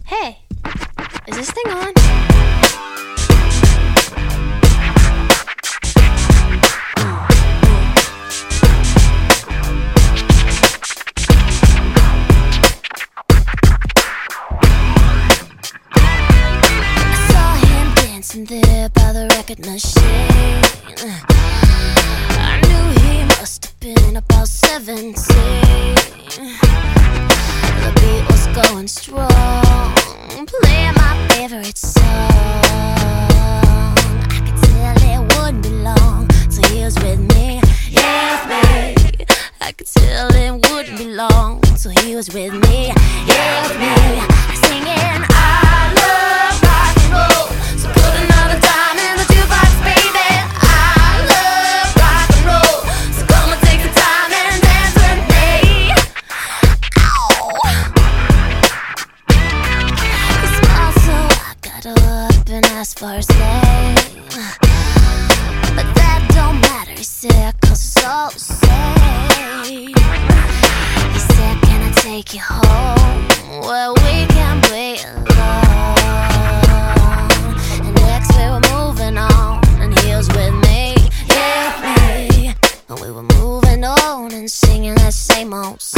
Hey, is this thing on? I saw him dancing there by the record machine. I knew he must have been about 17. The beat was going strong, playing my favorite song. I could tell it wouldn't be long till he was with me, yeah, with me. I could tell it wouldn't be long till he was with me, yeah, with me. Singing, I love rock and roll, so put another dime in the jukebox, baby. I love rock and roll, so come and take the time and dance with me. Ow. He smiled, so I got up and asked for his name, but that don't matter, he said, 'cause it's all the same. He said, can I take you home where we can play alone? And next we were moving on, and he was with me, yeah, with me. And we were moving on and singing that same old song.